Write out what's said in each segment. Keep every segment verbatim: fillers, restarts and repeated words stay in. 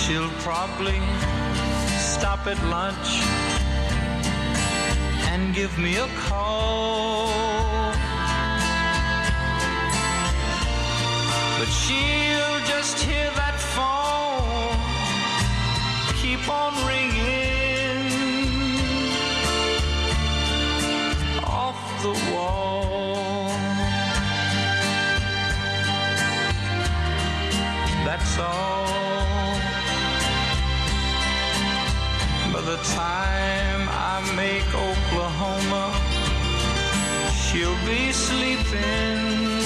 She'll probably stop at lunch and give me a call. But she'll just hear that phone keep on ringing off the wall. That's all. By the time I make Oklahoma, she'll be sleeping.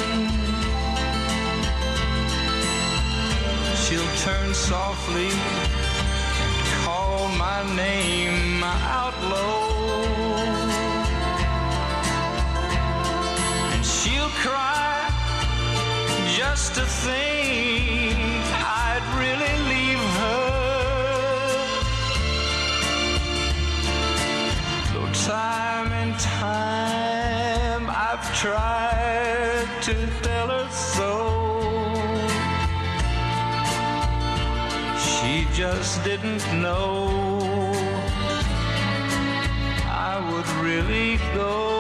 She'll turn softly and call my name out low. And she'll cry just to think I'd really leave her. Though time and time I've tried to tell her so, she just didn't know I would really go.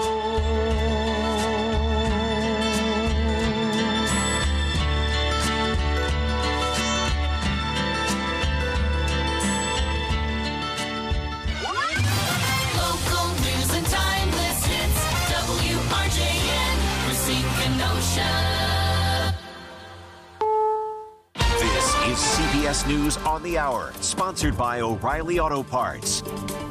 Local news and timeless hits. W R J N, Racine Kenosha. This is C B S News on the Hour, sponsored by O'Reilly Auto Parts.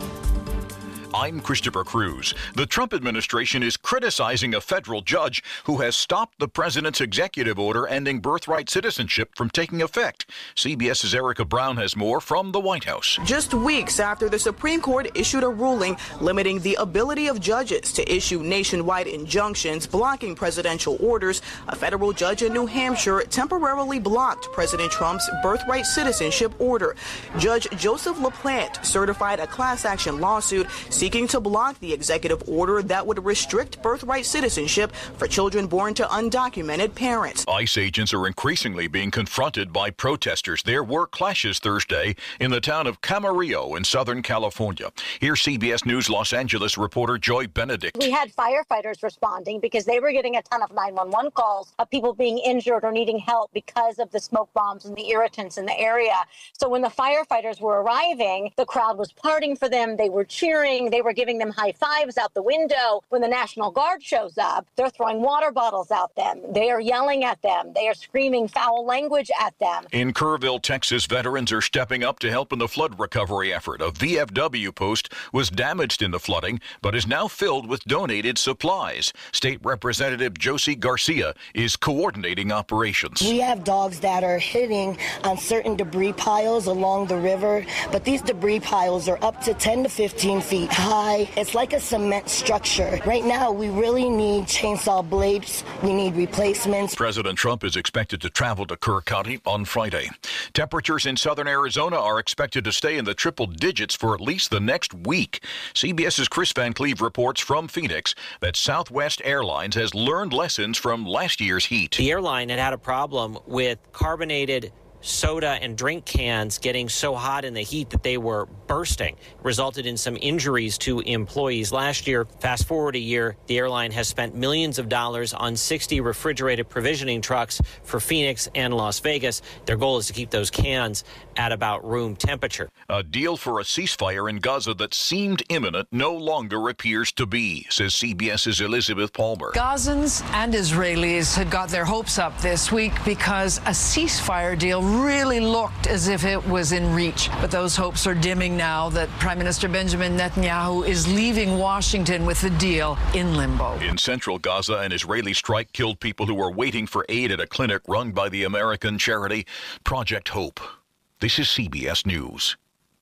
I'm Christopher Cruz. The Trump administration is criticizing a federal judge who has stopped the president's executive order ending birthright citizenship from taking effect. CBS's Erica Brown has more from the White House. Just weeks after the Supreme Court issued a ruling limiting the ability of judges to issue nationwide injunctions blocking presidential orders, a federal judge in New Hampshire temporarily blocked President Trump's birthright citizenship order. Judge Joseph LaPlante certified a class action lawsuit seeking to block the executive order that would restrict birthright citizenship for children born to undocumented parents. ICE agents are increasingly being confronted by protesters. There were clashes Thursday in the town of Camarillo in Southern California. Here's C B S News Los Angeles reporter Joy Benedict. We had firefighters responding because they were getting a ton of nine one one calls of people being injured or needing help because of the smoke bombs and the irritants in the area. So when the firefighters were arriving, the crowd was parting for them. They were cheering. They were giving them high fives out the window. When the National Guard shows up, they're throwing water bottles at them. They are yelling at them. They are screaming foul language at them. In Kerrville, Texas, veterans are stepping up to help in the flood recovery effort. A V F W post was damaged in the flooding, but is now filled with donated supplies. State Representative Josie Garcia is coordinating operations. We have dogs that are hitting on certain debris piles along the river, but these debris piles are up to ten to fifteen feet high. It's like a cement structure. Right now, we really need chainsaw blades. We need replacements. President Trump is expected to travel to Kerr County on Friday. Temperatures in southern Arizona are expected to stay in the triple digits for at least the next week. CBS's Chris Van Cleve reports from Phoenix that Southwest Airlines has learned lessons from last year's heat. The airline had had a problem with carbonated soda and drink cans getting so hot in the heat that they were bursting, resulted in some injuries to employees last year. Fast forward a year, the airline has spent millions of dollars on sixty refrigerated provisioning trucks for Phoenix and Las Vegas. Their goal is to keep those cans at about room temperature. A deal for a ceasefire in Gaza that seemed imminent no longer appears to be, says CBS's Elizabeth Palmer. Gazans and Israelis had got their hopes up this week because a ceasefire deal really looked as if it was in reach. But those hopes are dimming now that Prime Minister Benjamin Netanyahu is leaving Washington with the deal in limbo. In central Gaza, an Israeli strike killed people who were waiting for aid at a clinic run by the American charity Project Hope. This is C B S News.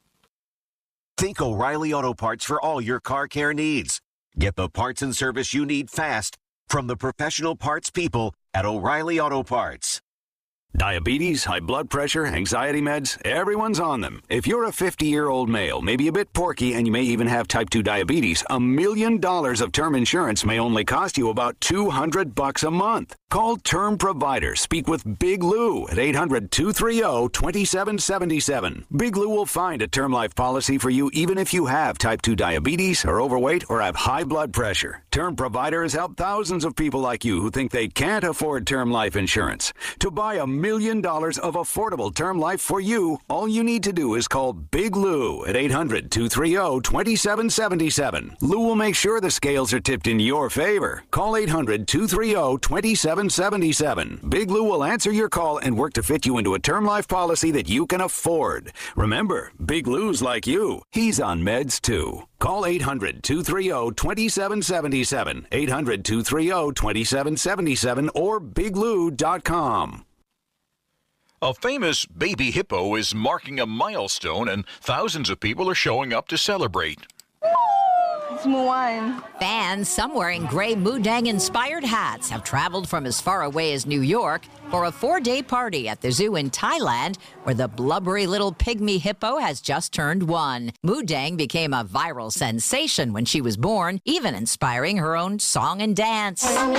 Think O'Reilly Auto Parts for all your car care needs. Get the parts and service you need fast from the professional parts people at O'Reilly Auto Parts. Diabetes, high blood pressure, anxiety meds, everyone's on them. If you're a fifty-year-old male, maybe a bit porky, and you may even have type two diabetes, a million dollars of term insurance may only cost you about two hundred bucks a month. Call Term Provider. Speak with Big Lou at eight hundred, two three zero, two seven seven seven. Big Lou will find a term life policy for you even if you have type two diabetes, are overweight, or have high blood pressure. Term Provider has helped thousands of people like you who think they can't afford term life insurance. To buy a million dollars of affordable term life for you, all you need to do is call Big Lou at eight hundred, two three zero, two seven seven seven. Lou will make sure the scales are tipped in your favor. Call eight hundred, two three zero, two seven seven seven. Big Lou will answer your call and work to fit you into a term life policy that you can afford. Remember, Big Lou's like you. He's on meds too. Call eight hundred, two three zero, two seven seven seven, eight hundred, two three zero, two seven seven seven, or big lou dot com. A famous baby hippo is marking a milestone, and thousands of people are showing up to celebrate. It's Mulan. Fans, some wearing gray Mudang-inspired hats, have traveled from as far away as New York for a four-day party at the zoo in Thailand, where the blubbery little pygmy hippo has just turned one. Mudang became a viral sensation when she was born, even inspiring her own song and dance.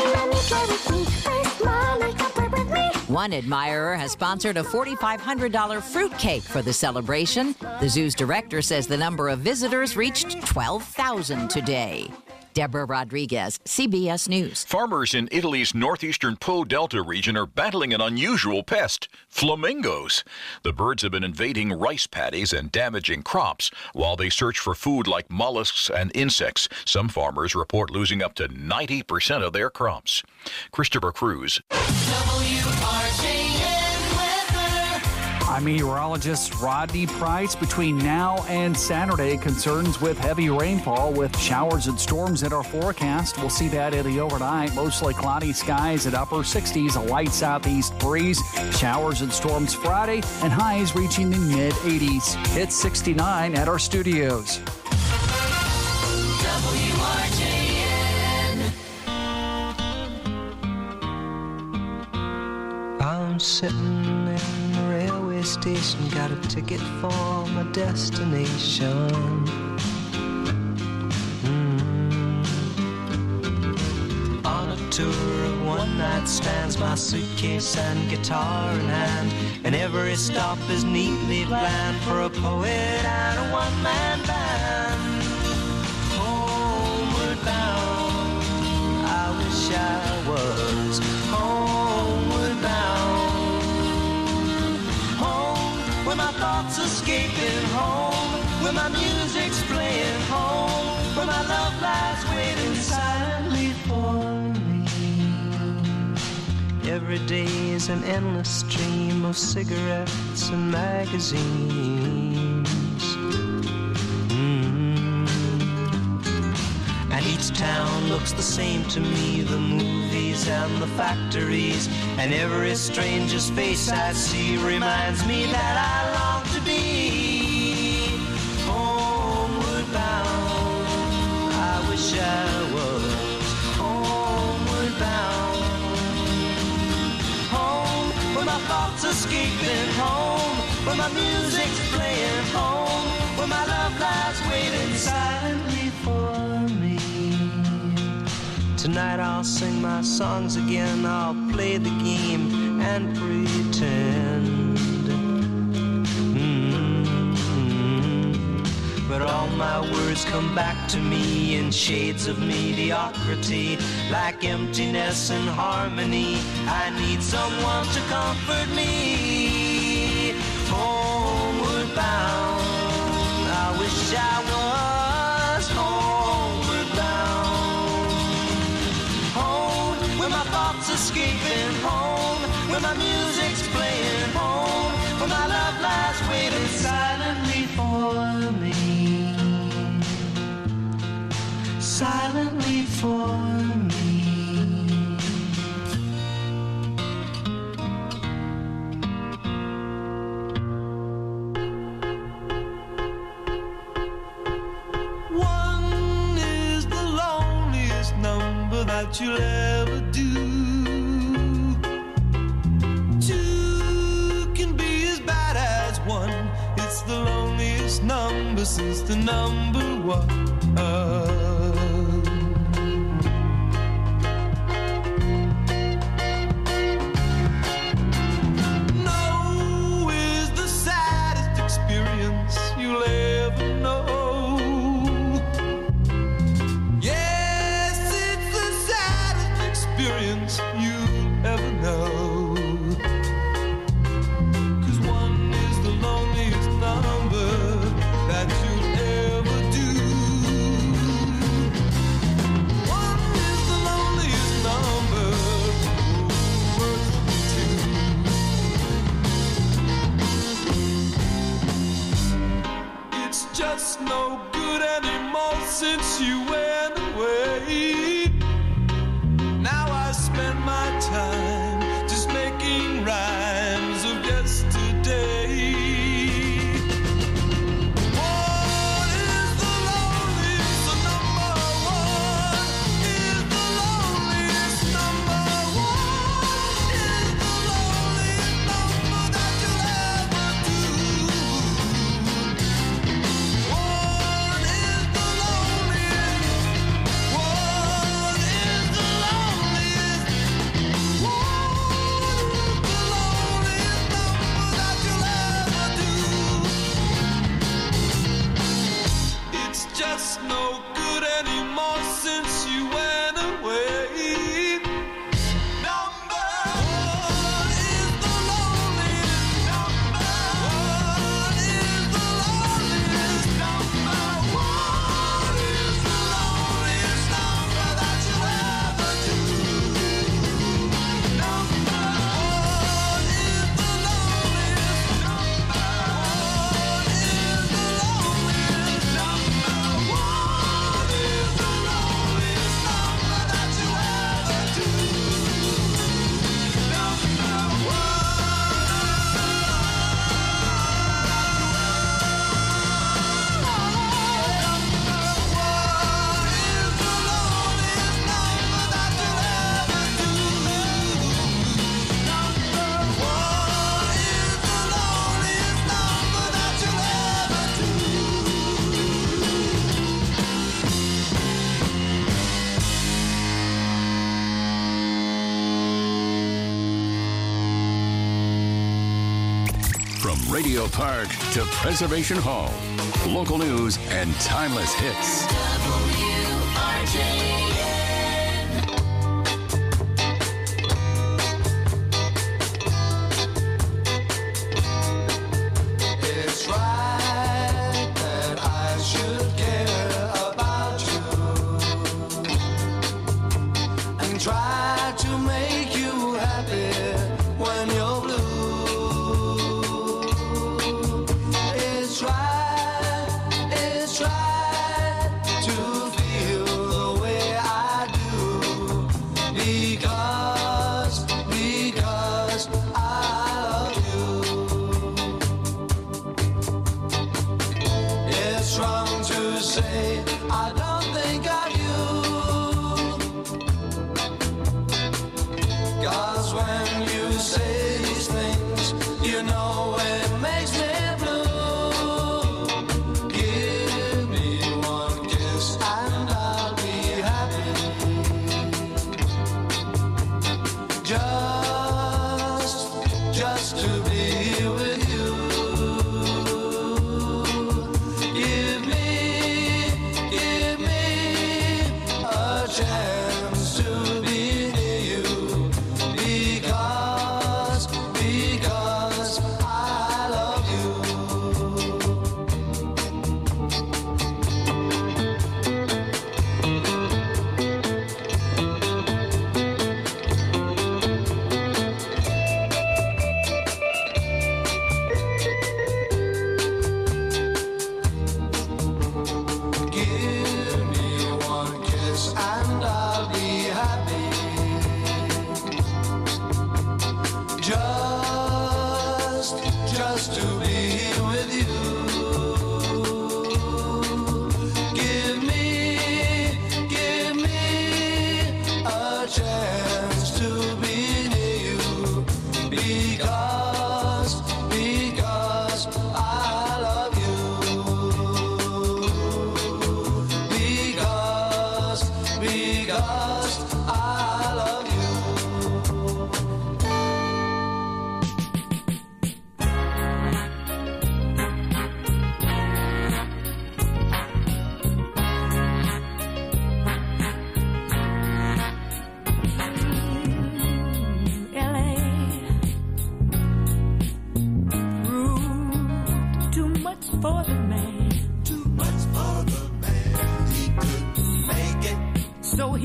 One admirer has sponsored a four thousand five hundred dollars fruitcake for the celebration. The zoo's director says the number of visitors reached twelve thousand today. Deborah Rodriguez, C B S News. Farmers in Italy's northeastern Po Delta region are battling an unusual pest, flamingos. The birds have been invading rice paddies and damaging crops while they search for food like mollusks and insects. Some farmers report losing up to ninety percent of their crops. Christopher Cruz. W R J N weather. I'm meteorologist Rodney Price. Between now and Saturday, concerns with heavy rainfall with showers and storms in our forecast. We'll see that in the overnight. Mostly cloudy skies at upper sixties, a light southeast breeze. Showers and storms Friday, and highs reaching the mid eighties. It's sixty-nine at our studios. W R J N. I'm sitting in the railway station, got a ticket for my destination. Mm. On a tour of one night stands, my suitcase and guitar in hand, and every stop is neatly planned for a poet and a one-man band. Homeward bound, I wish I was homeward bound. Home, where my thoughts escaping, home, where my music's playing, home, where my love lies waiting silently for me. Every day is an endless stream of cigarettes and magazines. And each town looks the same to me, the movies and the factories, and every stranger's face I see reminds me that I long to be homeward bound. I wish I was homeward bound. Home, where my thoughts escaping, home, where my music's playing, home, where my love lies waiting silently for me. Tonight I'll sing my songs again, I'll play the game and pretend. Mm-hmm. But all my words come back to me in shades of mediocrity, like emptiness and harmony. I need someone to comfort me. Homeward bound, I wish I was homeward bound. Home, where my thoughts escaping, home, where my music's playing, home, where my love lies waiting silently for me. Silently for me. One is the loneliest number that you'll ever do. Two since the number one. No is the saddest experience you'll ever know. Yes, it's the saddest experience you'll ever know. Just no good anymore since you went away. Now I spend my time just making rhymes of yesterday. What is the loneliest? The number one is the loneliest number. What is the loneliest number that you'll ever do? Just no good anymore since you went away. Number one is the loneliest. Number one is the loneliest. Number one is the loneliest number that you'll ever do. Number one is the loneliest. Number one is the loneliest. Number Radio Park to Preservation Hall. Local news and timeless hits. W R J N. It's right that I should care about you and try to make you happy when you're blue. I don't think of you, 'cause when you say these things, you know it makes me blue. Give me one kiss and I'll be happy. Just, just to be with you. Give me chance to be near you, because, because I love you. Give me one kiss and I'll be happy. Just, just to be with you. Give me, give me a chance to be near you, because, because I love you.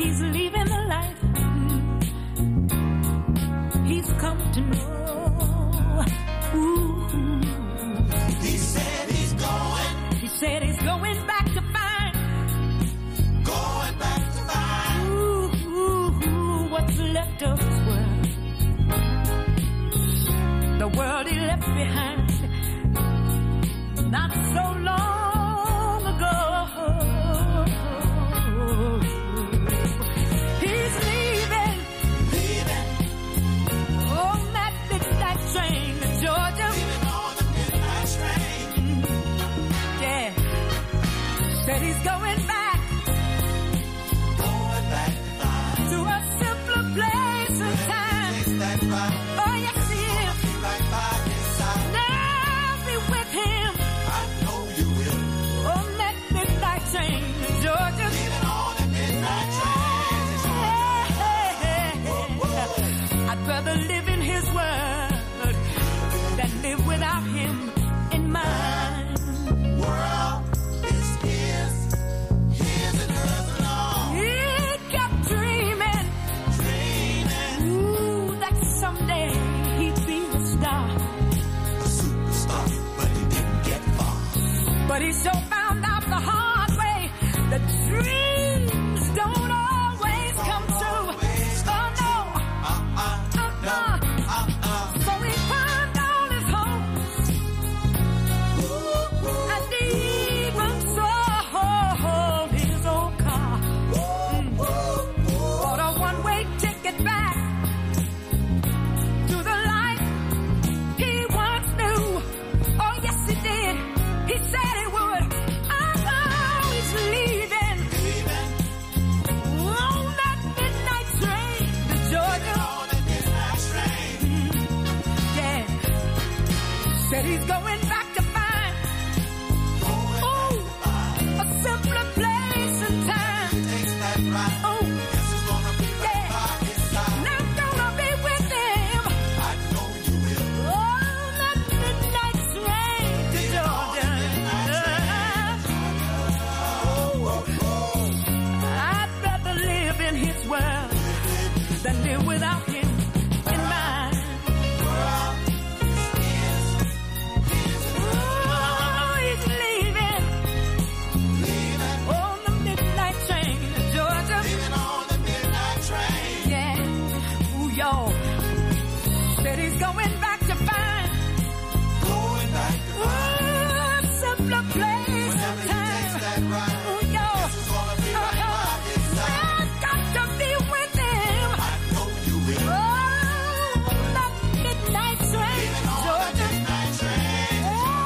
he's leaving the life he's come to know. Ooh. He said he's going. He said he's going back to find. Going back to find. Ooh, ooh, ooh, what's left of his world. The world he left behind not so long ago. He's leaving, leaving on that midnight train to Georgia. Leaving on the midnight train. Yeah, said he's going back, going back to find. To a simpler place and time. Takes that right. Oh yes, he is. Right by his side. Now be with him. I know you will. On that midnight train to Georgia. Leaving on the midnight train to Georgia. I'd rather live in his world than live without him in mine. World is his, his and hers alone. He kept dreaming, Dreaming, ooh, that someday he'd be a star. a superstar, but he didn't get far. But he so found out the hard way that dreams don't always come true. Oh no, Uh-uh, uh-uh. uh-uh. So he found all his hopes and even sold his old car. Mm. Bought a one-way ticket back to the life he once knew. Oh yes he did. He said he would. Oh, he's leaving Leaving on that midnight train to Georgia. on the midnight train. Yeah, said he's going back to find ooh, a simpler place and time. Takes that right. Oh, Guess it's gonna be right yeah, by his side. and I'm gonna be with him I know you will. on that midnight train to Georgia. I'd rather live in his world than live without him in mine. Oh, he's leaving on the midnight train to Georgia. Leaving on the midnight train. Yeah, ooh, y'all. Said he's going back to find Going back to ooh, a simpler place and Whenever he takes time. that right. Ooh, y'all. Guess it's gonna be right by his side. I've got to be with him. I know you will. Oh, that midnight train to Leaving on the Georgia. midnight train.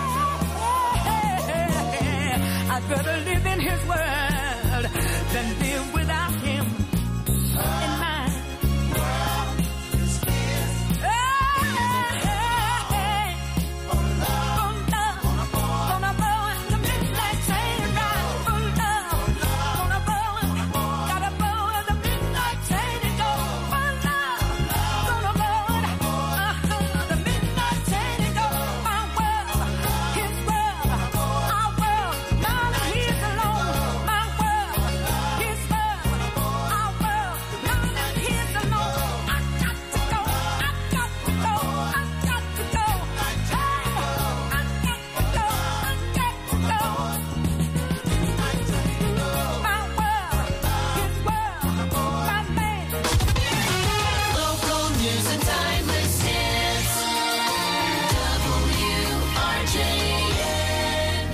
I'd rather live in his world than live without him in mine. World is his. Hey, For love, gonna gonna board the midnight train ride for love. Gonna board, gotta board the midnight train and go for love. Gonna board uh-huh, the midnight train and go my world, his world, our world. None of his alone. My world, his world, our world. None of his alone. I got to go. I got to go. I got to go. Hey, I got to go. I got to go. My world, his world, my man. Local news and timeless hits. W R J N.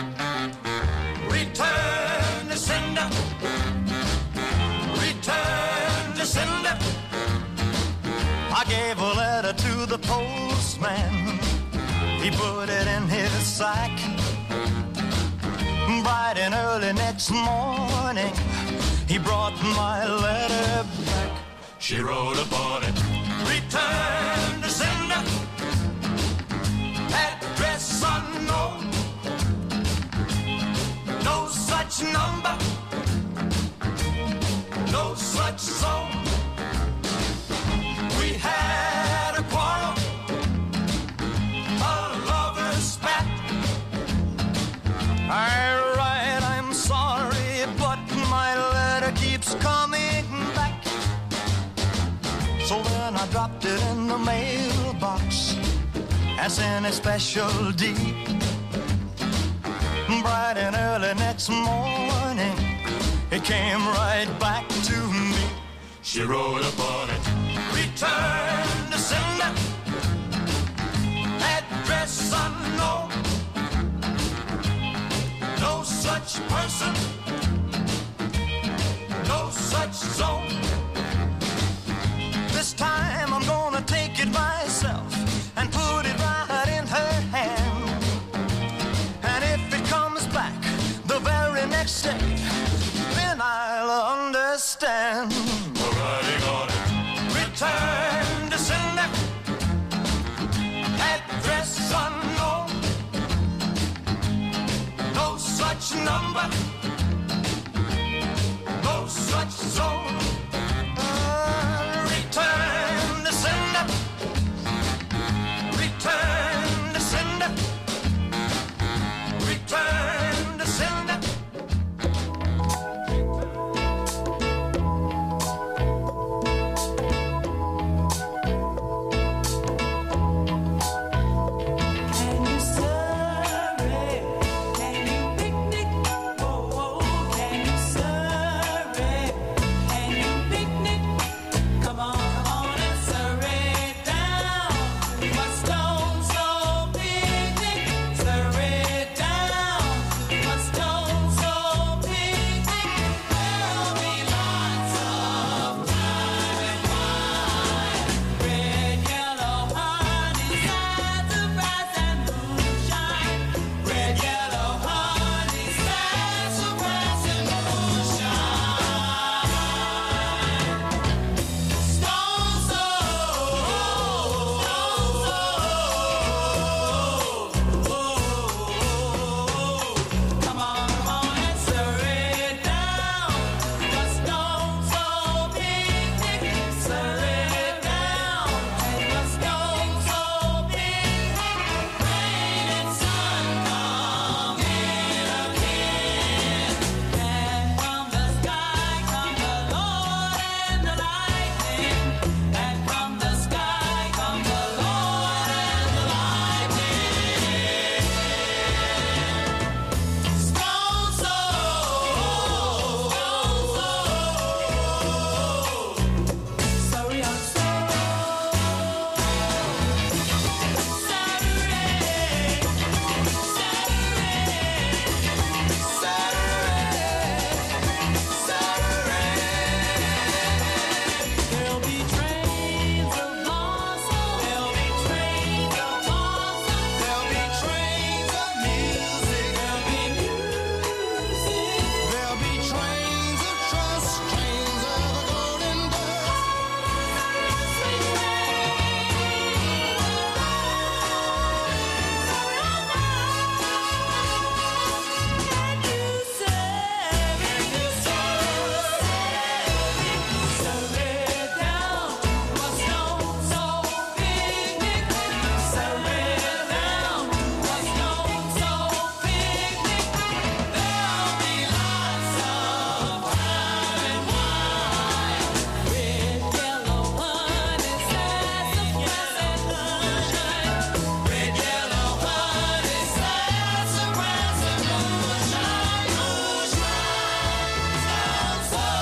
return to sender. Return to sender. I gave a letter to the postman. He put it in his sack. Bright and early next morning, he brought my letter back. She wrote upon it, return to sender. Address unknown. No such number. No such zone. We had a quarrel. A lover's spat. I write, I'm sorry, but my letter keeps coming the mailbox as in a special deed. Bright and early next morning, it came right back to me. She wrote upon it, return to sender, address unknown. No such person, no such zone. This time I'm gonna take it myself and put it right in her hand. And if it comes back the very next day, then I'll understand. The writing on it. Return to sender, address unknown. No such number, no such zone. Uh, return to sender, return to sender, return to sender. Can you serve it? Can you picnic? Oh, oh, can you serve it? Can you picnic? Come on, come on and serve it down. Must stone so picnic, serve it down. Must stone so picnic. There'll be lots of time and wine. Red, yellow, honey, sassafras and moonshine. Red, yellow, honey, sassafras and moonshine. Stone so, come on, come on and serve it down. Must stone so picnic, serve it down. Must stone so picnic, rain and sun come in again. And from the sky come the Lord and the lightning. And from the sky come the Lord and the lightning. Stone so, sorry I'm There'll be trains of blossom. There'll be trains of blossom. There'll be trains of music. There'll be music. There'll be trains of trust. Trains of the golden Serve it down, must stone so picnic. Serve it down, must stone so picnic. There'll be lots of time and wine. Red, yellow, honey, sassafras and moonshine. Red, yellow, honey, sassafras and moonshine. Moonshine, stone so.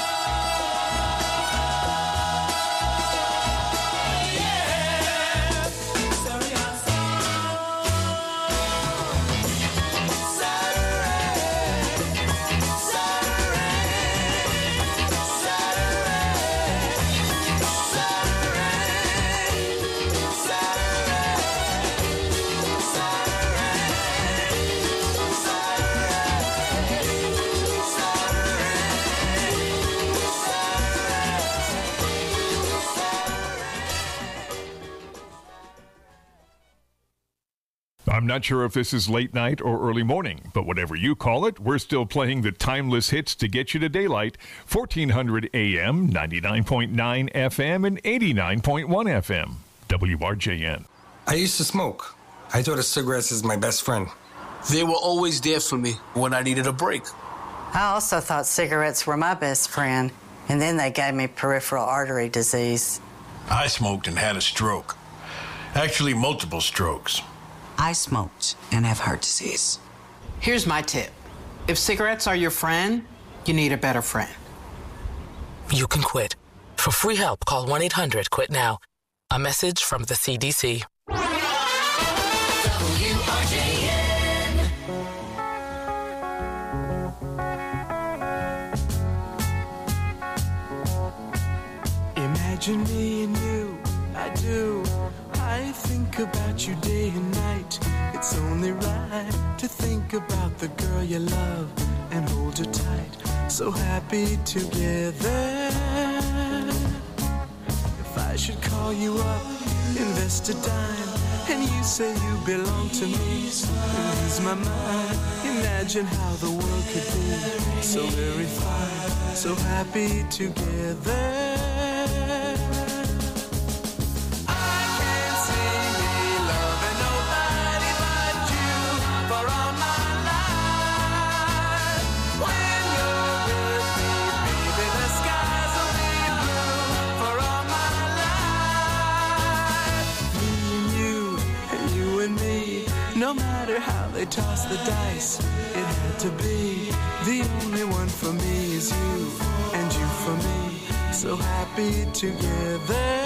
I'm not sure if this is late night or early morning, but whatever you call it, we're still playing the timeless hits to get you to daylight. fourteen hundred A M, ninety-nine point nine F M, and eighty-nine point one F M. W R J N. I used to smoke. I thought of cigarettes as my best friend. They were always there for me when I needed a break. I also thought cigarettes were my best friend, and then they gave me peripheral artery disease. I smoked and had a stroke. Actually, multiple strokes. I smoked and have heart disease. Here's my tip. If cigarettes are your friend, you need a better friend. You can quit. For free help, call one eight hundred quit now. A message from the C D C. W R J N. Imagine me and you, I do. I think about you day and night. It's only right to think about the girl you love and hold her tight. So happy together. If I should call you up, invest a dime, and you say you belong to me, lose my mind. Imagine how the world could be so very fine, so happy together. No matter how they toss the dice, it had to be. The only one for me is you, and you for me, so happy together.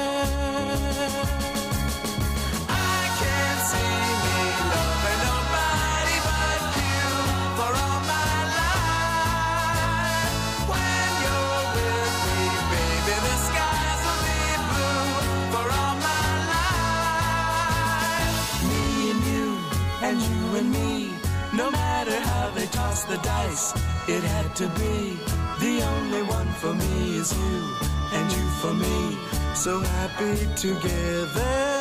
I can't see me loving nobody but you for all my life. When you're with me, baby, the skies will be blue for all my life. Me and you, and you and me, no matter how they toss the dice, it had to be. The only one for me is you, and you for me, so happy together.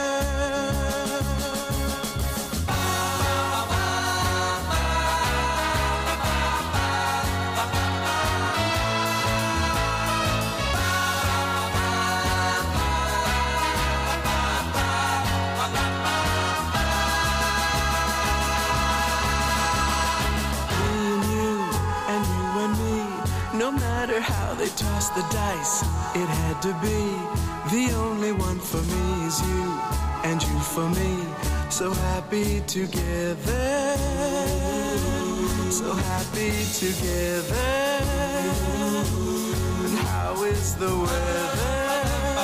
No matter how they toss the dice, it had to be. The only one for me is you, and you for me, so happy together. So happy together. And how is the weather?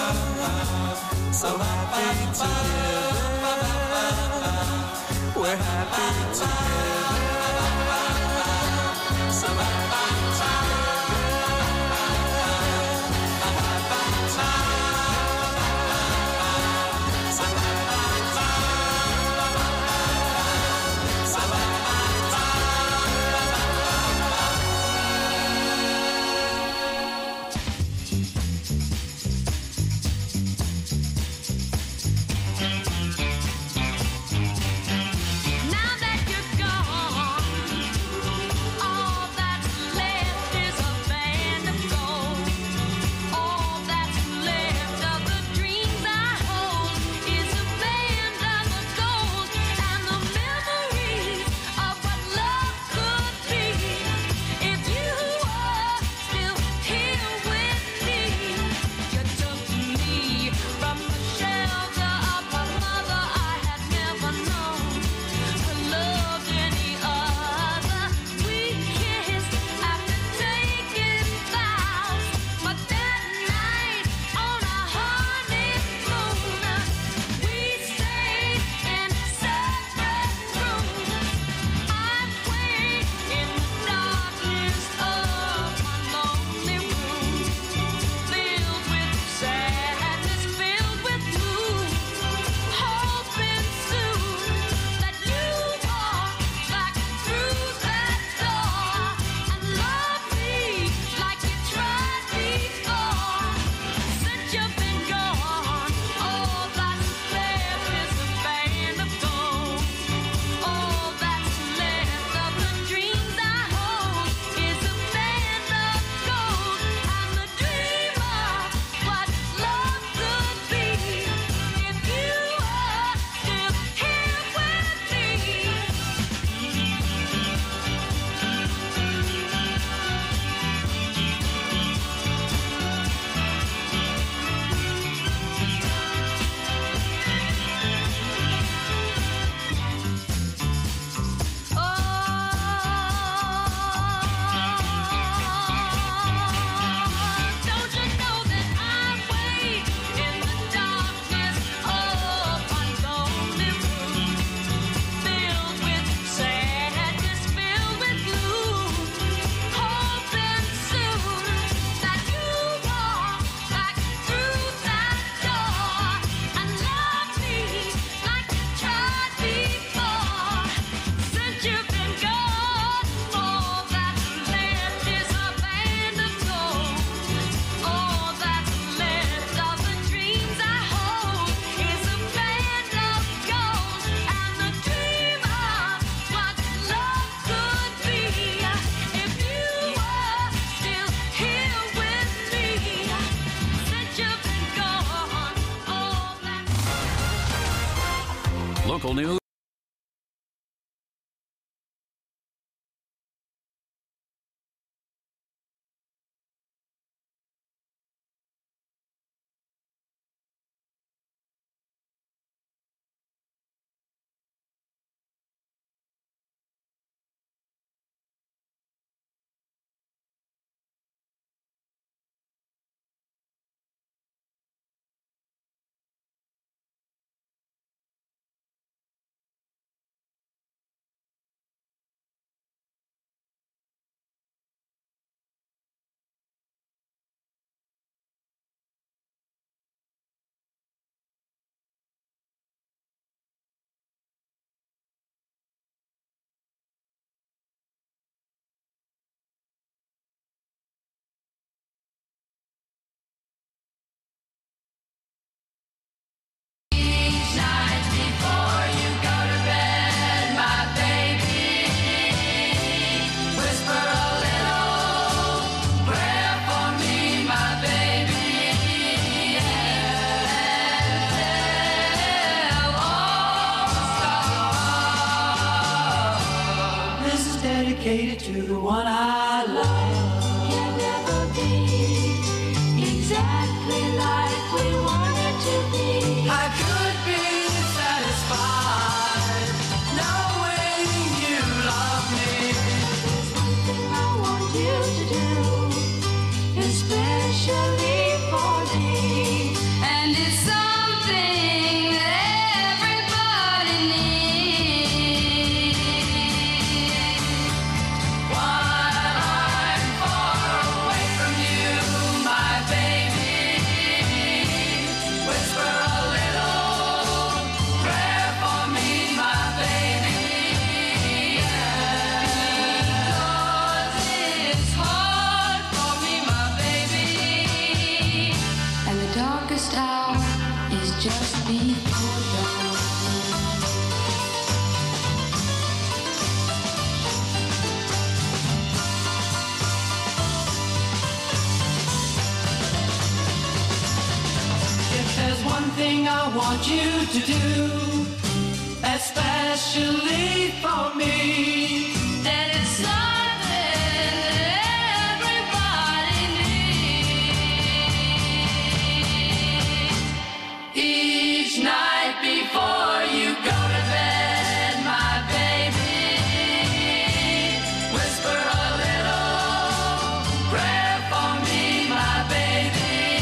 So happy together. We're happy together. So happy together. Now that you're gone. Local news. Dedicated to the one I love. Can never be exactly like we wanted to be. I could be satisfied knowing you love me. There's one thing I want you to do, especially for me, and it's something that everybody needs. While I'm far away from you, my baby, whisper a little prayer for me, my baby. Because it's hard for me, my baby, and the darkest hour is just before dawn. If there's one thing I want you to do, especially for me, then it's something that everybody needs. Each night before you go to bed, my baby, whisper a little prayer for me, my baby.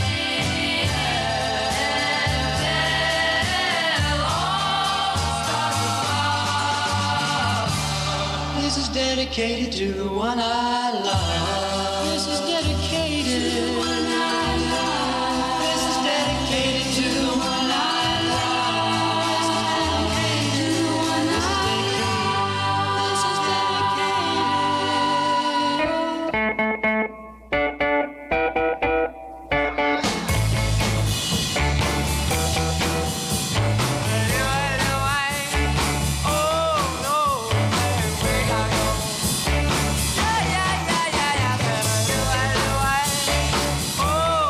This is dedicated to the one I love. This is dedicated to the one I love. This is dedicated to the one I love. This is dedicated to the one I love. This is dedicated.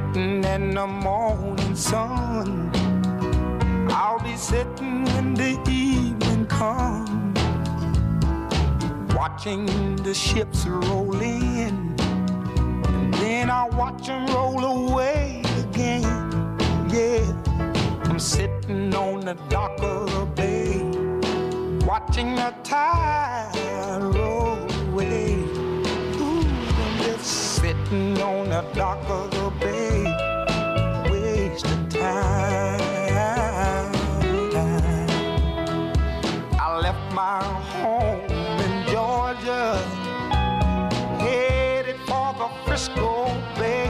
sitting in the morning sun. I'll be sitting when the evening comes, watching the ships roll in, and then I'll watch them roll away again. Yeah, I'm sitting on the dock of the bay, watching the tide roll away. Ooh, I'm just sitting on the dock of the bay, wasting time. I left my home in Georgia, headed for the Frisco Bay,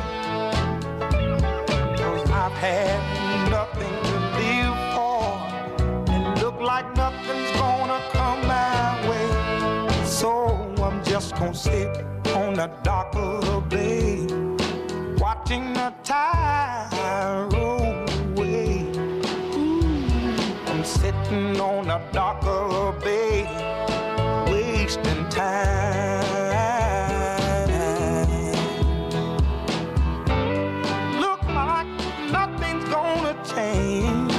'cause I've had nothing to live for, and look like nothing's gonna come my way. So I'm just gonna sit on the dock of the bay, watching the tide roll away. Ooh, I'm sitting on the dock of the bay, wasting time. Look like nothing's gonna change.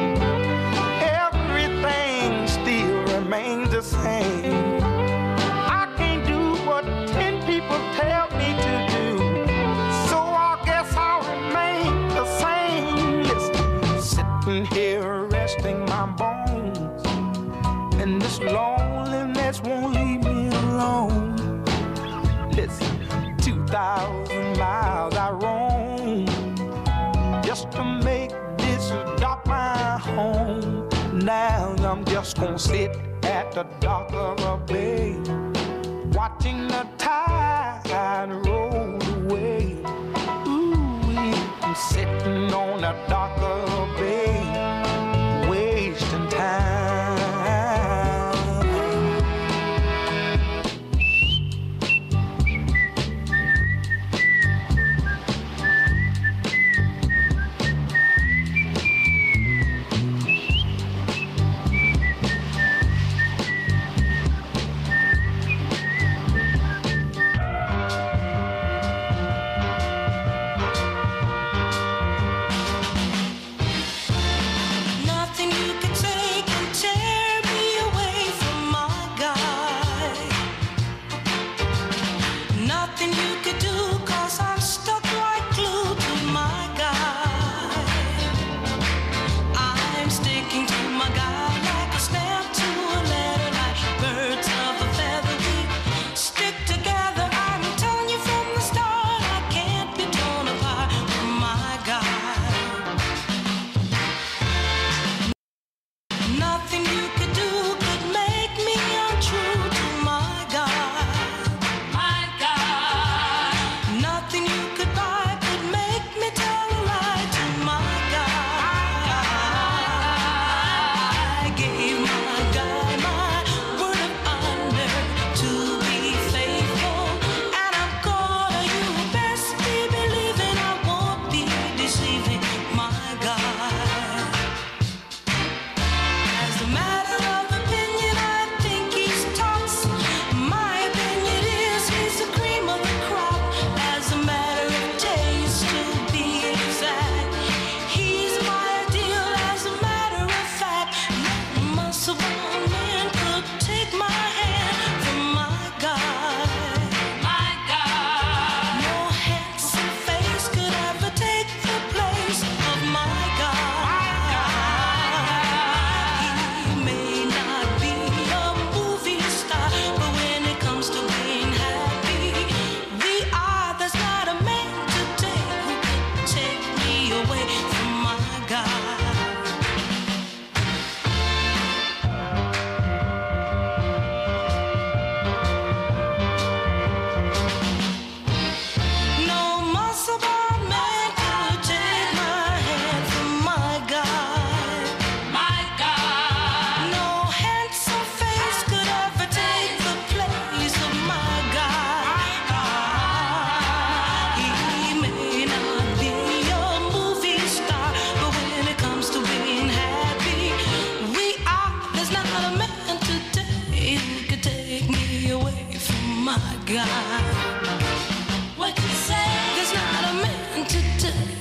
Everything still remains the same. I can't do what ten people tell me to do, so I guess I'll remain the same. Listen, sitting here resting my bones, and this loneliness won't leave me alone. Listen, two thousand miles I roam just to make this dock my home. Now I'm just gonna sit at the dock of a bay, watching the tide roll away. Ooh, I'm sitting on the dock of a bay, wasting time.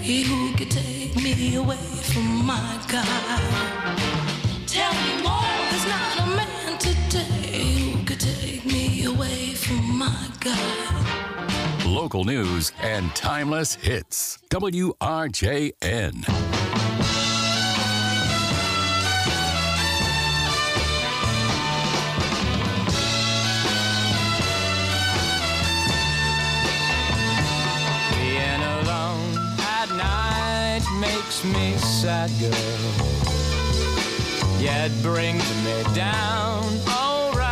who could take me away from my God? Tell me more, there's not a man today who could take me away from my God. Local news and timeless hits. W R J N. Being alone at night makes me sad, girl. Yet brings me down alright.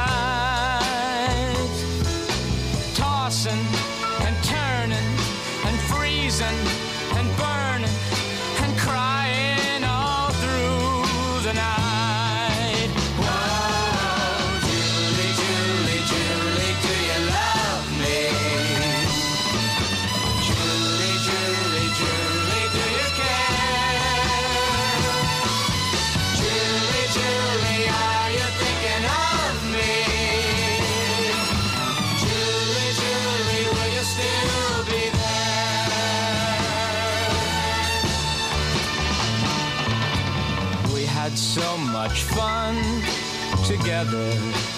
Tossing and turning and freezing and burning and crying all through the night. Whoa, Julie, Julie, Julie, do you love me? Julie, Julie, Julie, do you care? Julie, Julie, are you thinking of me? Julie, Julie, will you still be there? We had so much fun together.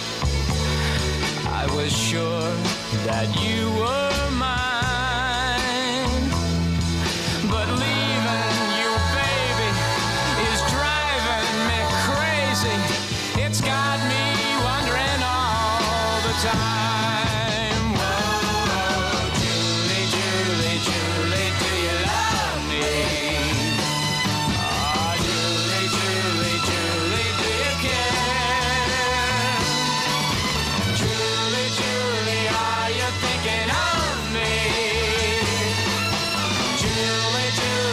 I was sure that you were mine. But leaving you, baby, is driving me crazy. It's got me wondering all the time. Whoa, Julie, Julie, Julie, do you love me? Oh, Julie, Julie, Julie, do you care? Julie, Julie, are you thinking of me? Julie, Julie.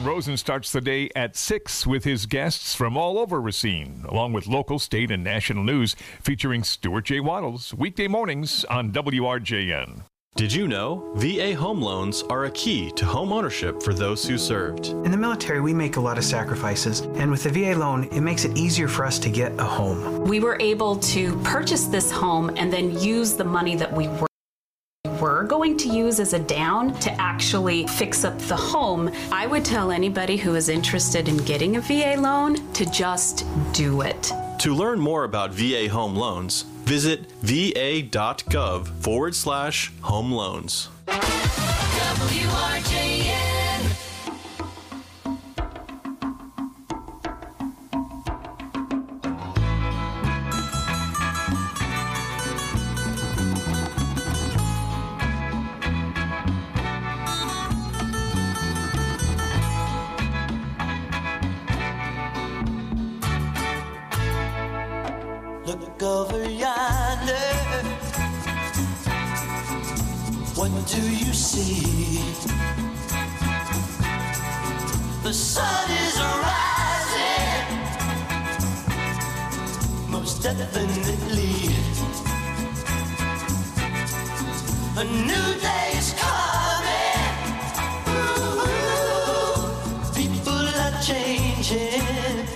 Rosen starts the day at six with his guests from all over Racine, along with local, state, and national news featuring Stuart J. Waddles, weekday mornings on W R J N. Did you know V A home loans are a key to home ownership for those who served? In the military, we make a lot of sacrifices, and with the V A loan, it makes it easier for us to get a home. We were able to purchase this home and then use the money that we were were going to use as a down to actually fix up the home. I would tell anybody who is interested in getting a V A loan to just do it. To learn more about V A home loans, visit va.gov forward slash home loans. W R J N. Look over yonder. What do you see? The sun is rising, most definitely. A new day is coming. Ooh, people are changing.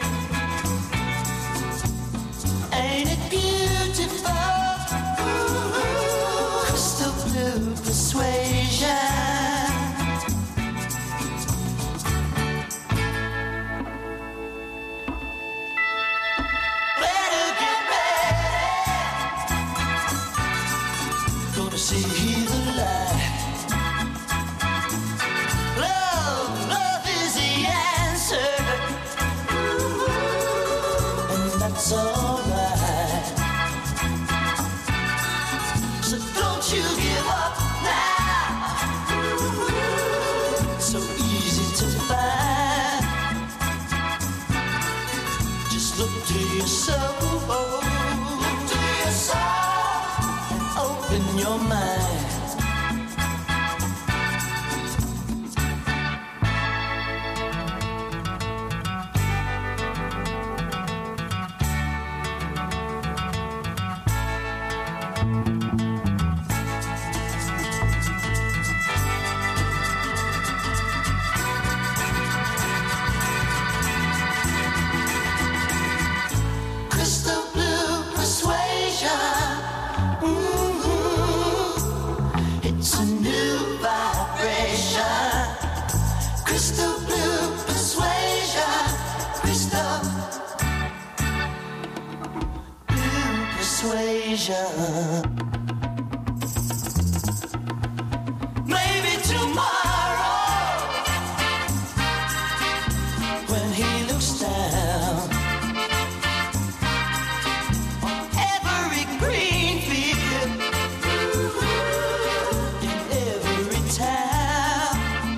Ain't it beautiful? Ooh, crystal blue persuasion. Better get ready. Gonna see the light. Love, love is the answer. Ooh, and that's all. So don't you give up now. So easy to find. Just look to your soul. Look to your soul and open your mind. Crystal blue persuasion. Mm-hmm. It's a new vibration. Crystal blue persuasion. Crystal blue persuasion. Maybe tomorrow, when he looks down. Every green field, in every town,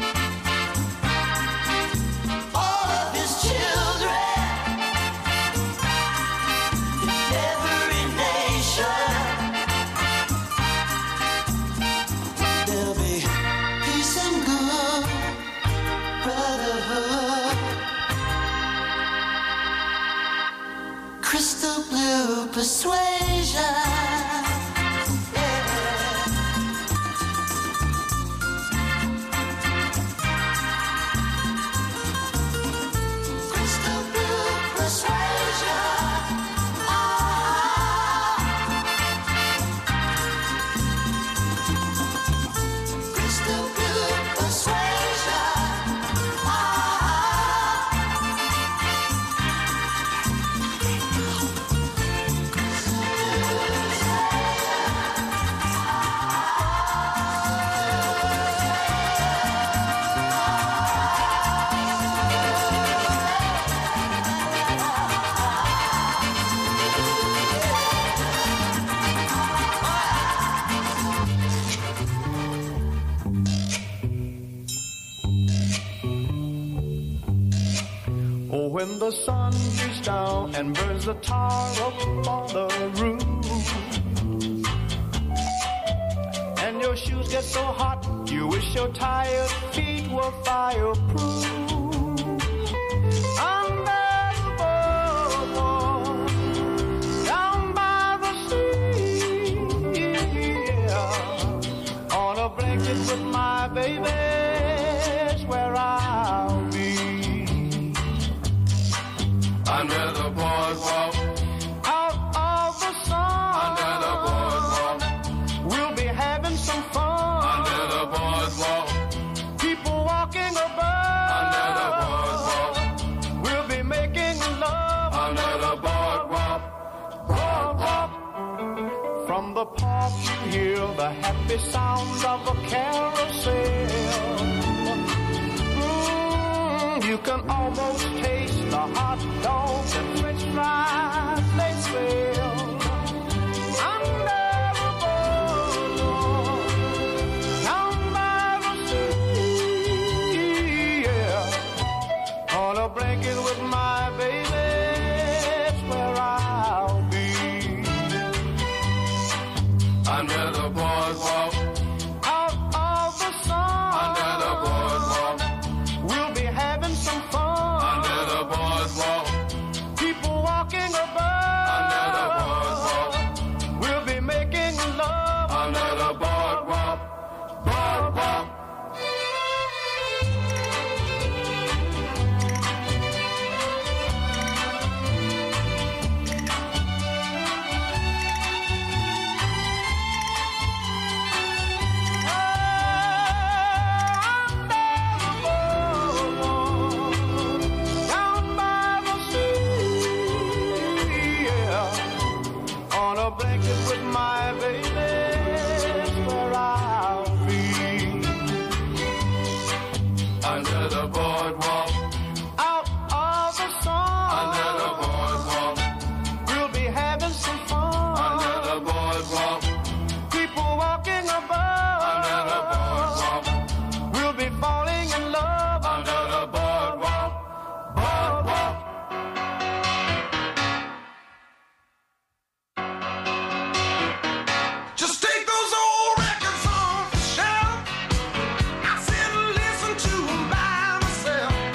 all of his children, in every nation, there'll be peace and good brotherhood. Crystal blue persuasion. Yeah. Crystal blue persuasion. Ah. Crystal blue persuasion. Ah. Oh, when the sun beats down and burns the tar up on the roof, and your shoes get so hot, you wish your tired feet were fireproof. the park you hear the happy sounds of a carousel. Mm, you can almost taste the hot dogs and french fries they sell. Under the boardwalk, down by the sea, yeah. On a blanket with my baby, that's where I'll be. Under the boardwalk, Out of the sun, under the boardwalk, we'll be having some fun. under the boardwalk, People walking above, under the boardwalk, we'll be making love. under the boardwalk, boardwalk. Down by the sea, yeah. On a blanket with my baby, that's where I'll be. Under the boardwalk, Out of the sun, under the boardwalk, we'll be having some fun. under the boardwalk, People walking above, under the boardwalk, we'll be falling in love. under the boardwalk, boardwalk. Just take those old records off the shelf. I sit and listen to 'em by myself.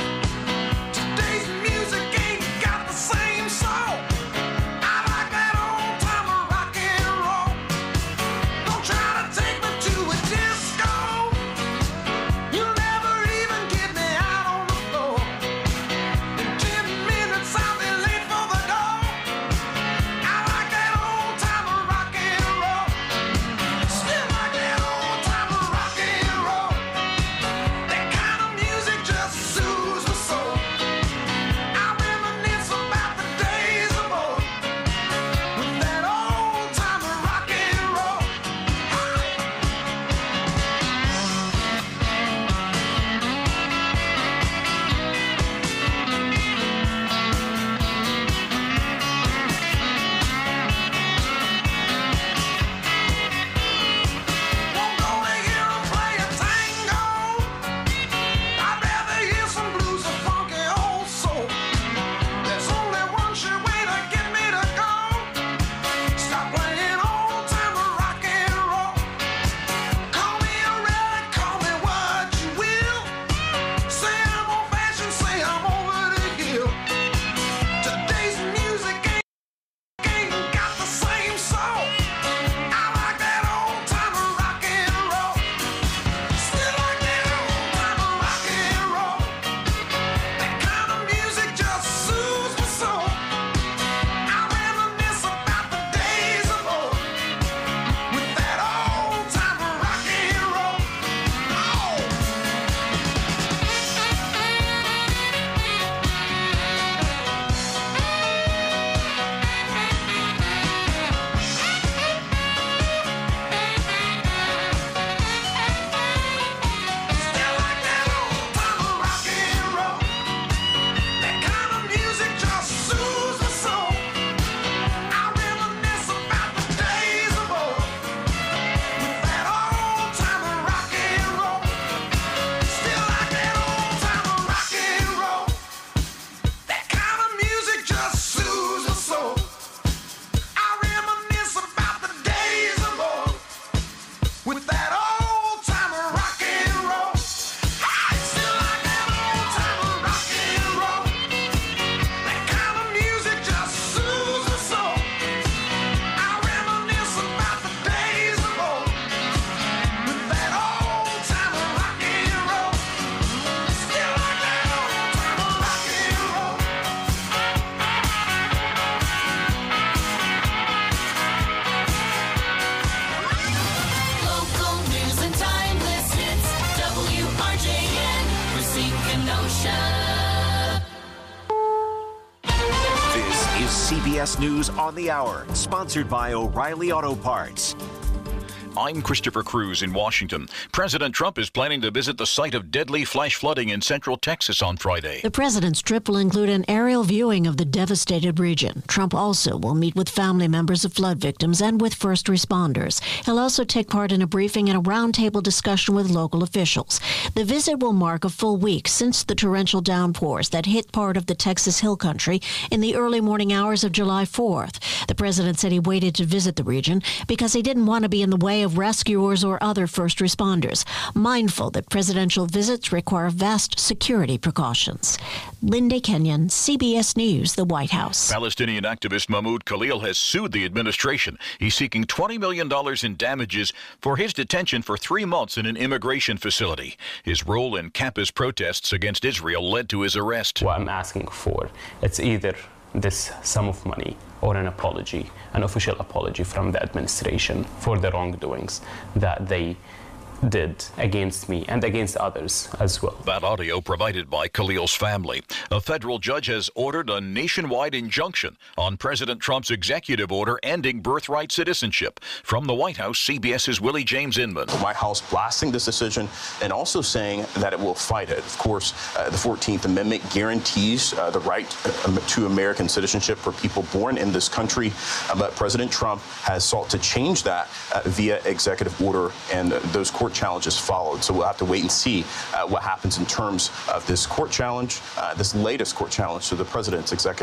C B S News on the Hour, sponsored by O'Reilly Auto Parts. I'm Christopher Cruz in Washington. President Trump is planning to visit the site of deadly flash flooding in central Texas on Friday. The president's trip will include an aerial viewing of the devastated region. Trump also will meet with family members of flood victims and with first responders. He'll also take part in a briefing and a roundtable discussion with local officials. The visit will mark a full week since the torrential downpours that hit part of the Texas Hill Country in the early morning hours of July fourth. The president said he waited to visit the region because he didn't want to be in the way of rescuers or other first responders, mindful that presidential visits require vast security precautions. Linda Kenyon, C B S News, the White House. Palestinian activist Mahmoud Khalil has sued the administration. He's seeking twenty million dollars in damages for his detention for three months in an immigration facility. His role in campus protests against Israel led to his arrest. What I'm asking for, it's either this sum of money or an apology, an official apology from the administration for the wrongdoings that they did against me and against others as well. That audio provided by Khalil's family. A federal judge has ordered a nationwide injunction on President Trump's executive order ending birthright citizenship. From the White House, CBS's Willie James Inman. The White House blasting this decision and also saying that it will fight it. Of course, uh, the fourteenth Amendment guarantees uh, the right uh, to American citizenship for people born in this country. Uh, but President Trump has sought to change that uh, via executive order, and uh, those court challenges followed. So we'll have to wait and see uh, what happens in terms of this court challenge, uh, this latest court challenge to the president's executive